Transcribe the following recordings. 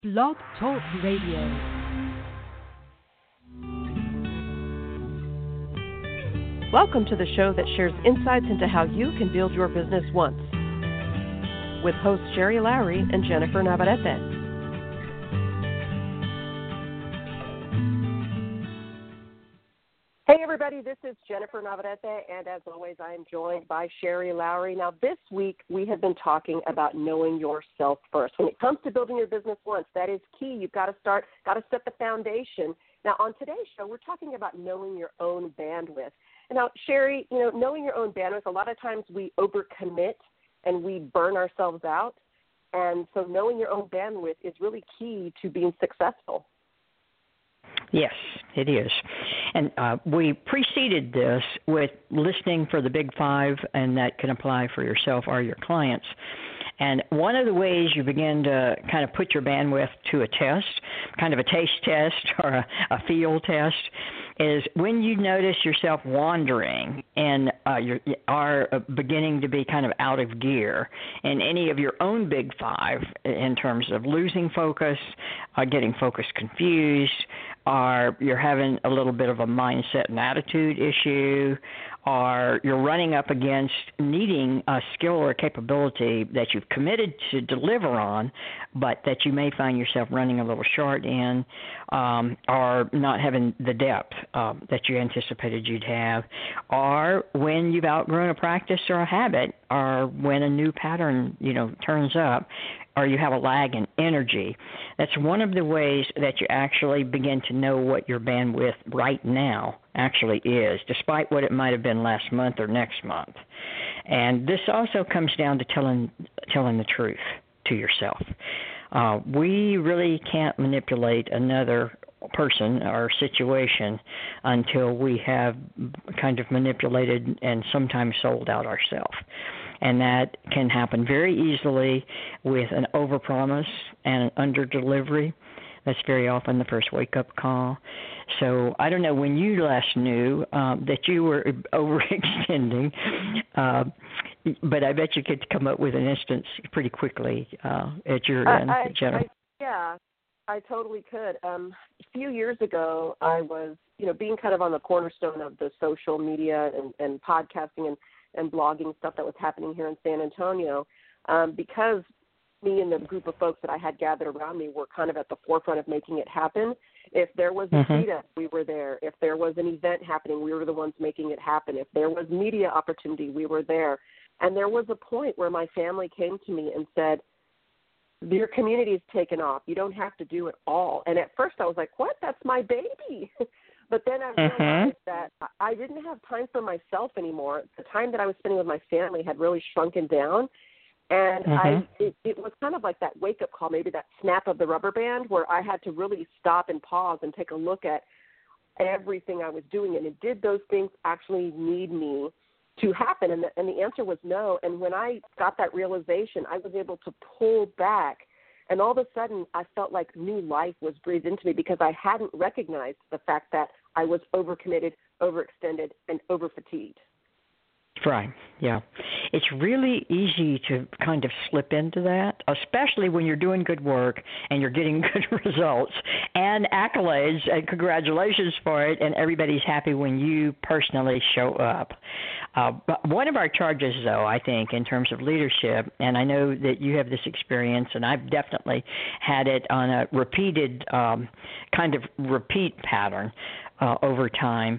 Blog Talk Radio. Welcome to the show that shares insights into how you can build your business once, with hosts Sherry Lowry and Jennifer Navarrete. Hey everybody, this is Jennifer Navarrete, and as always, I am joined by Sherry Lowry. Now, this week we have been talking about knowing yourself first. When it comes to building your business once, that is key. You've got to set the foundation. Now, on today's show, we're talking about knowing your own bandwidth. And now, Sherry, knowing your own bandwidth, a lot of times we overcommit and we burn ourselves out. And so knowing your own bandwidth is really key to being successful. Yes, it is. And we preceded this with listening for the big five, and that can apply for yourself or your clients. And one of the ways you begin to kind of put your bandwidth to a test, kind of a taste test or a feel test, is when you notice yourself wandering and you are beginning to be kind of out of gear in any of your own big five in terms of losing focus, getting focus confused, or you're having a little bit of a mindset and attitude issue, or you're running up against needing a skill or a capability that you've committed to deliver on, but that you may find yourself running a little short in, or not having the depth that you anticipated you'd have, or when you've outgrown a practice or a habit, or when a new pattern, turns up, or you have a lag in energy. That's one of the ways that you actually begin to know what your bandwidth right now actually is, despite what it might have been last month or next month. And this also comes down to telling the truth to yourself. We really can't manipulate another person or situation until we have kind of manipulated and sometimes sold out ourselves. And that can happen very easily with an overpromise and an underdelivery. That's very often the first wake-up call. So I don't know when you last knew that you were overextending, but I bet you could come up with an instance pretty quickly at your end, Jennifer. I totally could. A few years ago, I was, being kind of on the cornerstone of the social media and podcasting and blogging stuff that was happening here in San Antonio, because me and the group of folks that I had gathered around me were kind of at the forefront of making it happen. If there was a meetup, we were there. If there was an event happening, we were the ones making it happen. If there was media opportunity, we were there. And there was a point where my family came to me and said, your community is taken off. You don't have to do it all. And at first I was like, what? That's my baby. But then I realized that I didn't have time for myself anymore. The time that I was spending with my family had really shrunken down. And it was kind of like that wake-up call, maybe that snap of the rubber band, where I had to really stop and pause and take a look at everything I was doing. And did those things actually need me to happen? And the answer was no. And when I got that realization, I was able to pull back. And all of a sudden, I felt like new life was breathed into me because I hadn't recognized the fact that I was overcommitted, overextended, and overfatigued. Right, yeah. It's really easy to kind of slip into that, especially when you're doing good work and you're getting good results and accolades and congratulations for it, and everybody's happy when you personally show up. But one of our charges, though, I think, in terms of leadership, and I know that you have this experience, and I've definitely had it on a repeated kind of repeat pattern over time.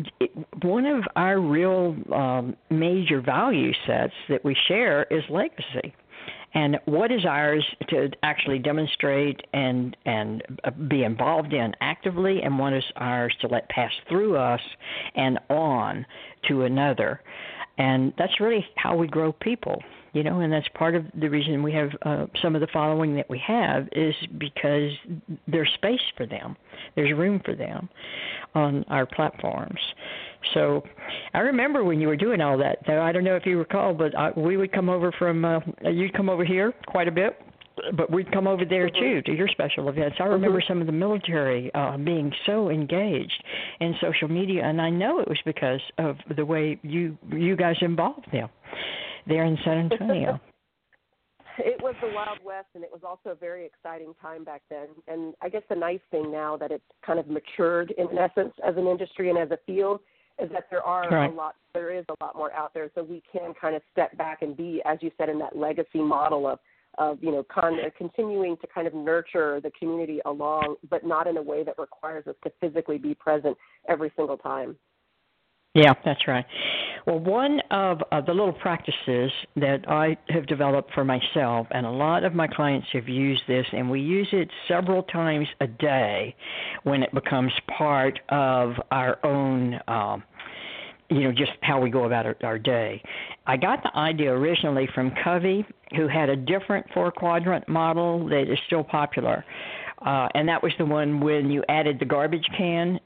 One of our real major value sets that we share is legacy. And what is ours to actually demonstrate and be involved in actively, and what is ours to let pass through us and on to another. And that's really how we grow people, and that's part of the reason we have some of the following that we have is because there's space for them. There's room for them on our platforms. So I remember when you were doing all that, though, I don't know if you recall, but we would come over you'd come over here quite a bit, but we'd come over there too to your special events. I remember some of the military being so engaged in social media, and I know it was because of the way you guys involved them there in San Antonio. it was the Wild West, and it was also a very exciting time back then. And I guess the nice thing now that it's kind of matured in essence as an industry and as a field is that there is a lot more out there, so we can kind of step back and be, as you said, in that legacy model of continuing to kind of nurture the community along, but not in a way that requires us to physically be present every single time. Yeah, that's right. Well, one of the little practices that I have developed for myself, and a lot of my clients have used this, and we use it several times a day when it becomes part of our own just how we go about our day. I got the idea originally from Covey, who had a different 4-quadrant model that is still popular. And that was the one when you added the garbage can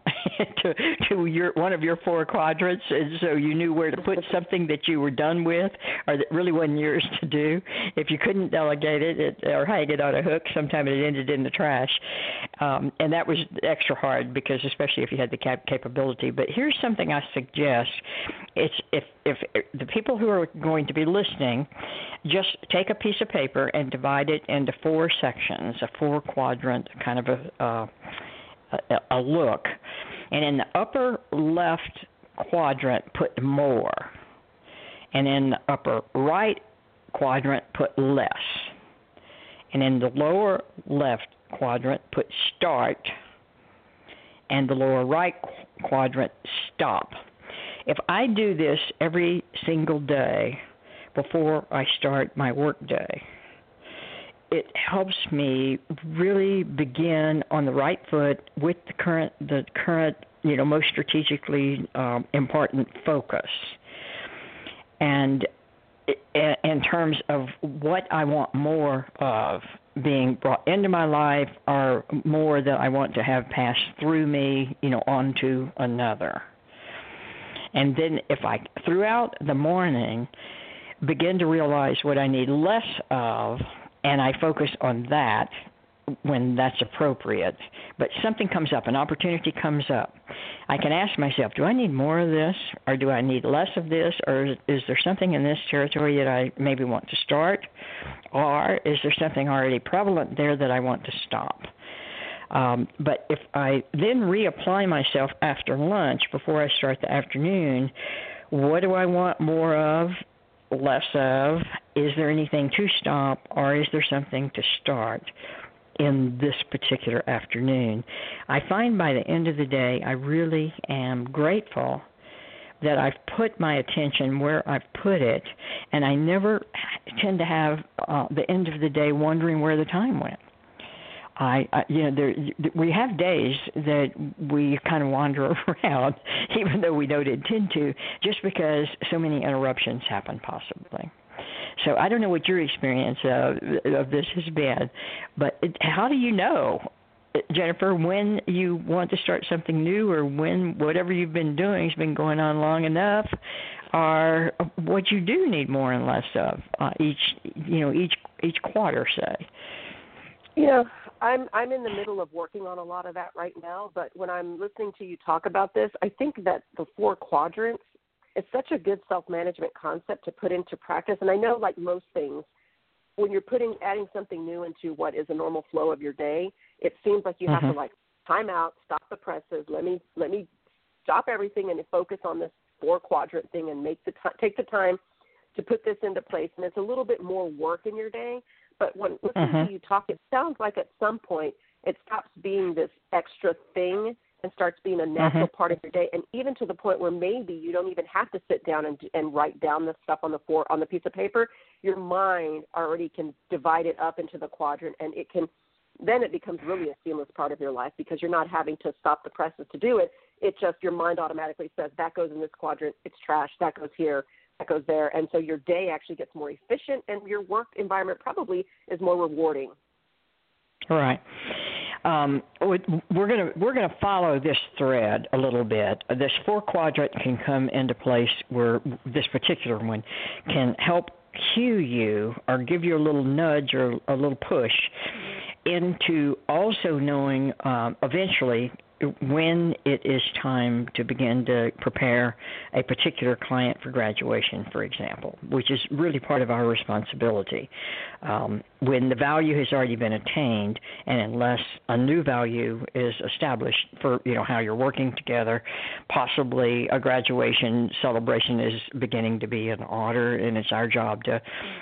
to one of your 4 quadrants, and so you knew where to put something that you were done with or that really wasn't yours to do. If you couldn't delegate it or hang it on a hook, sometimes it ended in the trash. And that was extra hard because especially if you had the capability. But here's something I suggest. It's if the people who are going to be listening, just take a piece of paper and divide it into 4 sections, a 4-quadrant kind of a look. And in the upper left quadrant, put more. And in the upper right quadrant, put less. And in the lower left quadrant, put start. And the lower right quadrant, stop. If I do this every single day before I start my work day, it helps me really begin on the right foot with the current most strategically important focus. And in terms of what I want more of being brought into my life or more that I want to have pass through me, onto another. And then if I, throughout the morning, begin to realize what I need less of, and I focus on that when that's appropriate, but something comes up, an opportunity comes up, I can ask myself, do I need more of this, or do I need less of this, or is there something in this territory that I maybe want to start, or is there something already prevalent there that I want to stop? But if I then reapply myself after lunch before I start the afternoon, what do I want more of, less of? Is there anything to stop, or is there something to start in this particular afternoon? I find by the end of the day, I really am grateful that I've put my attention where I've put it, and I never tend to have the end of the day wondering where the time went. We have days that we kind of wander around, even though we don't intend to, just because so many interruptions happen possibly. So I don't know what your experience of this has been, but how do you know, Jennifer, when you want to start something new, or when whatever you've been doing has been going on long enough, or what you do need more and less of each quarter, say? I'm in the middle of working on a lot of that right now, but when I'm listening to you talk about this, I think that the 4 quadrants is such a good self-management concept to put into practice. And I know, like most things, when you're adding something new into what is a normal flow of your day, it seems like you have to time out, stop the presses, let me stop everything and focus on this 4-quadrant thing and take the time to put this into place. And it's a little bit more work in your day. But when listening to you talk, it sounds like at some point it stops being this extra thing and starts being a natural part of your day, and even to the point where maybe you don't even have to sit down and write down the stuff on the piece of paper. Your mind already can divide it up into the quadrant, and then it becomes really a seamless part of your life because you're not having to stop the presses to do it. It's just your mind automatically says, that goes in this quadrant, it's trash, that goes here, that goes there. And so your day actually gets more efficient, and your work environment probably is more rewarding. All right. We're gonna follow this thread a little bit. This 4-quadrant can come into place where this particular one can help cue you or give you a little nudge or a little push into also knowing eventually when it is time to begin to prepare a particular client for graduation, for example, which is really part of our responsibility. When the value has already been attained, and unless a new value is established for how you're working together, possibly a graduation celebration is beginning to be in order, and it's our job to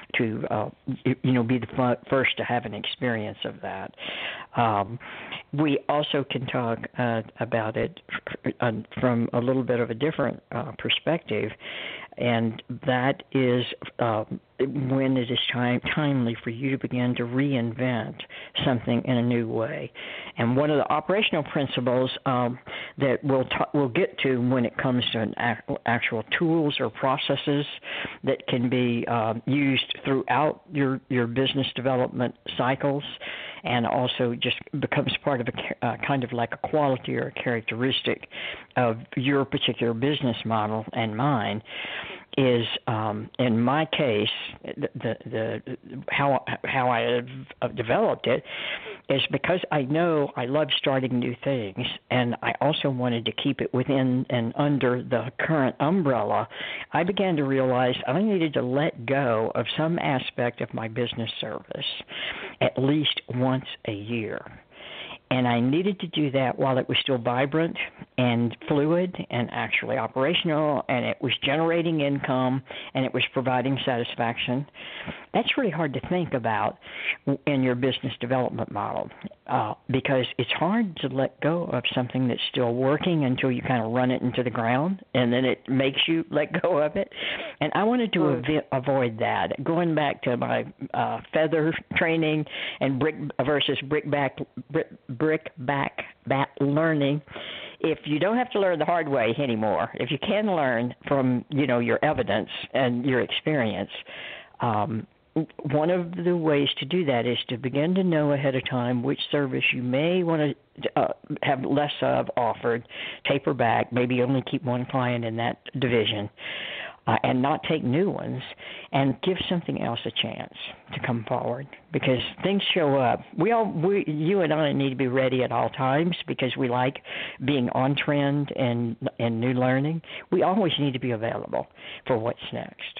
be the first to have an experience of that. We also can talk about it from a little bit of a different perspective, and that is when it is timely for you to begin to reinvent something in a new way. And one of the operational principles that we'll get to when it comes to actual tools or processes that can be used throughout your business development cycles, and also just becomes part of a kind of like a quality or a characteristic of your particular business model and mine, is in my case, the how I have developed it is because I know I love starting new things, and I also wanted to keep it within and under the current umbrella. I began to realize I needed to let go of some aspect of my business service at least once a year. And I needed to do that while it was still vibrant and fluid and actually operational, and it was generating income, and it was providing satisfaction. That's really hard to think about in your business development model because it's hard to let go of something that's still working until you kind of run it into the ground, and then it makes you let go of it. And I wanted to avoid that. Going back to my feather training and brick back learning, if you don't have to learn the hard way anymore, if you can learn from your evidence and your experience, one of the ways to do that is to begin to know ahead of time which service you may want to have less of offered, taper back, maybe only keep one client in that division, and not take new ones, and give something else a chance to come forward, because things show up. You and I need to be ready at all times because we like being on trend and new learning. We always need to be available for what's next.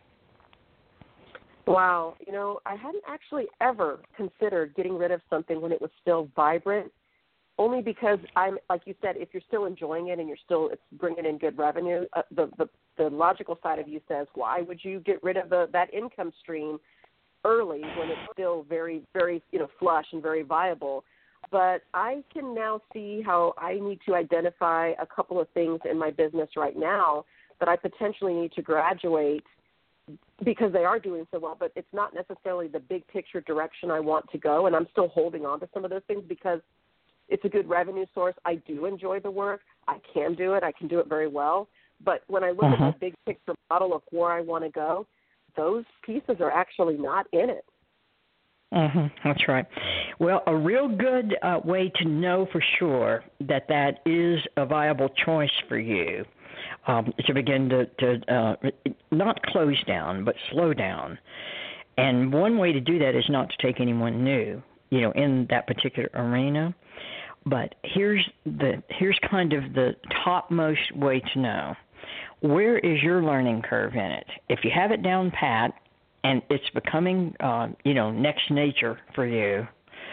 Wow. I hadn't actually ever considered getting rid of something when it was still vibrant, only because I'm, like you said, if you're still enjoying it and it's bringing in good revenue, the logical side of you says, why would you get rid of that income stream early when it's still very, very, flush and very viable? But I can now see how I need to identify a couple of things in my business right now that I potentially need to graduate because they are doing so well, but it's not necessarily the big picture direction I want to go, and I'm still holding on to some of those things because it's a good revenue source. I do enjoy the work. I can do it. I can do it very well. But when I look at the big picture model of where I want to go, those pieces are actually not in it. That's right. Well, a real good way to know for sure that is a viable choice for you to begin to not close down, but slow down. And one way to do that is not to take anyone new, in that particular arena. But here's kind of the topmost way to know. Where is your learning curve in it? If you have it down pat and it's becoming, next nature for you,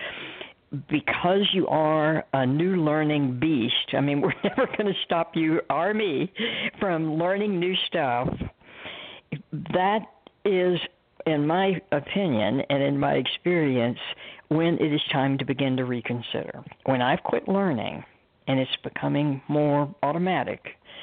because you are a new learning beast, I mean, we're never going to stop you or me from learning new stuff. That is, in my opinion and in my experience, when it is time to begin to reconsider. When I've quit learning and it's becoming more automatic,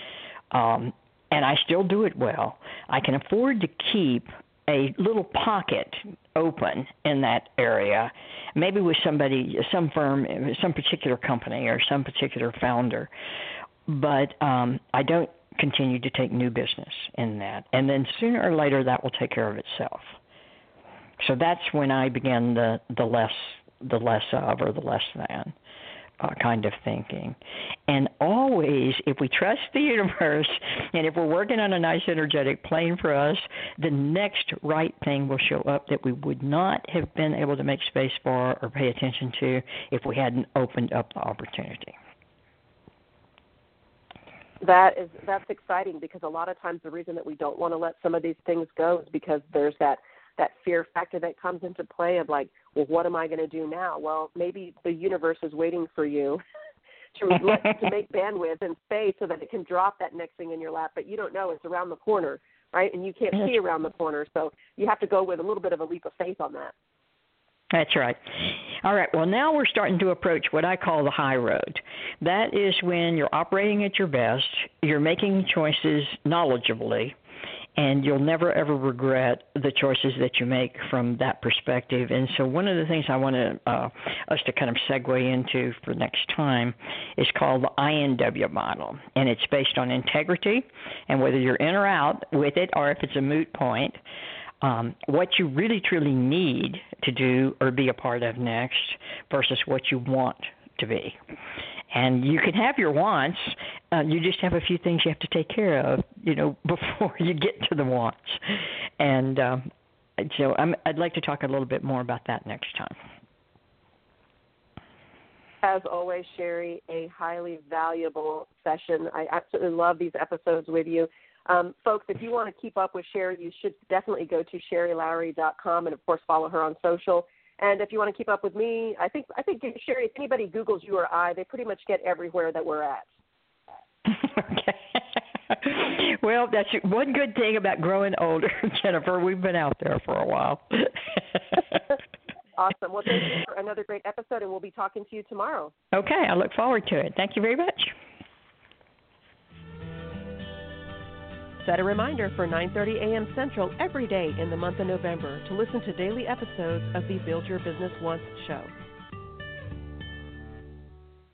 and I still do it well, I can afford to keep a little pocket open in that area, maybe with somebody, some firm, some particular company or some particular founder, but I don't continue to take new business in that. And then sooner or later that will take care of itself. So that's when I began the less of or the less than kind of thinking. And always, if we trust the universe and if we're working on a nice energetic plane for us, the next right thing will show up that we would not have been able to make space for or pay attention to if we hadn't opened up the opportunity. That's exciting, because a lot of times the reason that we don't want to let some of these things go is because there's that fear factor that comes into play of like, well, what am I going to do now? Well, maybe the universe is waiting for you to make bandwidth and space so that it can drop that next thing in your lap, but you don't know it's around the corner, right? And you can't see around the corner, so you have to go with a little bit of a leap of faith on that. That's right. All right, well, now we're starting to approach what I call the high road. That is when you're operating at your best, you're making choices knowledgeably, and you'll never, ever regret the choices that you make from that perspective. And so one of the things I want us to kind of segue into for next time is called the INW model, and it's based on integrity and whether you're in or out with it or if it's a moot point. What you really, truly need to do or be a part of next versus what you want to be. And you can have your wants. You just have a few things you have to take care of, before you get to the wants. And so I'd like to talk a little bit more about that next time. As always, Sherry, a highly valuable session. I absolutely love these episodes with you. Folks, if you want to keep up with Sherry, you should definitely go to SherryLowry.com and, of course, follow her on social. And if you want to keep up with me, I think Sherry, if anybody Googles you or I, they pretty much get everywhere that we're at. Okay. Well, that's one good thing about growing older, Jennifer. We've been out there for a while. Awesome. Well, thank you for another great episode, and we'll be talking to you tomorrow. Okay. I look forward to it. Thank you very much. Set a reminder for 9:30 a.m. Central every day in the month of November to listen to daily episodes of the Build Your Business Once show.